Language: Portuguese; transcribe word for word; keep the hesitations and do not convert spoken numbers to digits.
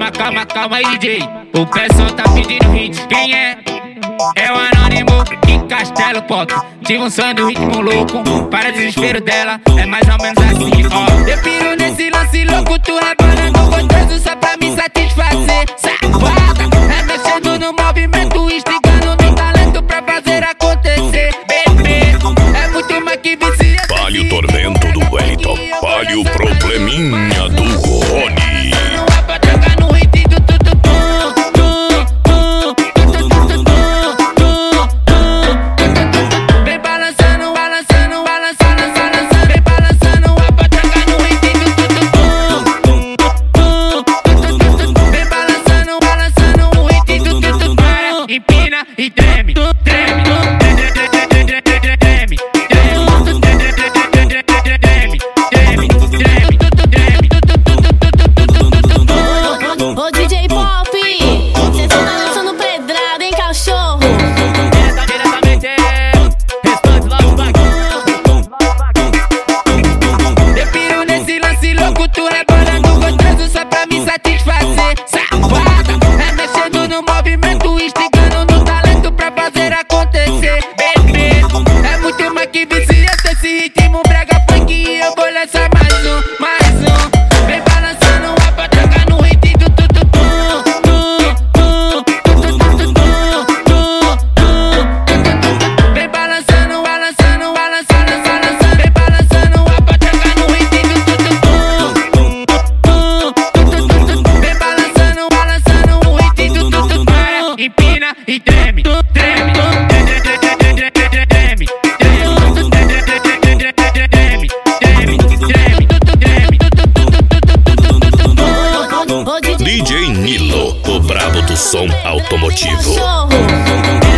calma, calma, calma aí, D J. O pessoal tá pedindo hit. Quem é? É o Anônimo e Castelo Pop. Tive um sonho do ritmo louco, para desespero dela. É mais ou menos assim, ó. Eu piro nesse lance louco, tu rebolando gostoso só pra me satisfazer. Safada, é mexendo no movimento, instigando no talento pra fazer acontecer. Bebê, é muito mais que viciante. Palhe o tormento do Wellington, palhe o probleminha do Rony. Empina e treme, treme, treme, Ô D J Pop, cê tá lançando pedrada, hein, cachorro? Diretamente, restante lá do bagulho. Eu piro nesse lance louco, tu rebolando gostoso só pra me satisfazer. Safada, é mexendo no movimento, instigando no talento pra fazer acontecer. Bebê, é muito mais que viciante esse ritmo brega funk e eu vou lançar mais um, mais um. Vem balançando a patraca no ritmo do tu tu tu. Vem balançando, balançando, balançando, balançando. Vem balançando a patraca no ritmo do tu tu. Vem balançando, balançando o ritmo do tu tu. Empina e treme, treme, treme, Ô D J Nilo, o brabo do som automotivo. cachorro.